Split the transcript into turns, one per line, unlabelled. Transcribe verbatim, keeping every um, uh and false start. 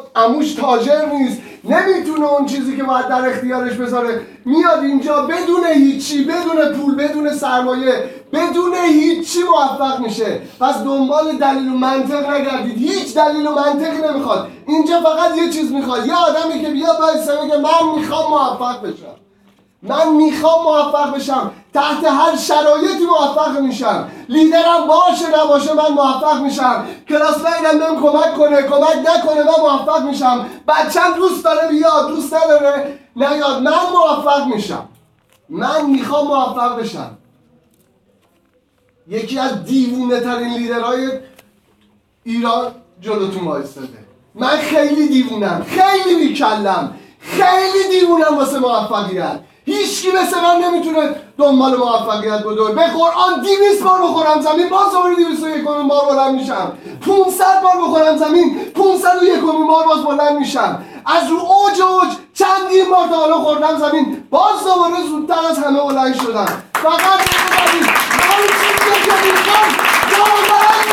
عموش تاجر نیست، نمیتونه اون چیزی که باید در اختیارش بذاره، میاد اینجا بدون هیچی، بدون پول، بدون سرمایه، بدون هیچی موفق میشه. پس دنبال دلیل و منطق نگردید، هیچ دلیل و منطقی نمیخواد. اینجا فقط یه چیز میخواد، یه آدمی که بیاد وایسه بگه من میخوام موفق بشم، من میخوام موفق بشم، تحت هر شرایطی موفق میشم، لیدرم باشه نباشه من موفق میشم، کلاس لیدرم بهم کمک کنه کمک نکنه من موفق میشم، بچم دوست داره بیاد دوست نداره نیاد، من موفق میشم، من میخوام موفق بشم. یکی از دیوونه ترین لیدرهای ایران جلوتون وایستاده. من خیلی دیوونم، خیلی بیکلم، خیلی دیوونم واسه موفقیت. هیچکی مثل من نمیتونه دنبال موفقیت بدوه. به قرآن دویست بار بخورم زمین باز دوباره دویست و یکمین بار بلند میشم، پانصد بار بخورم زمین پانصد و یکمین بار باز بلند میشم. از رو اوج اوج چندین بار تا حالا خوردم زمین باز دوباره زودتر از همه بلند شدم. فقط بخورم من چیزی که میخوام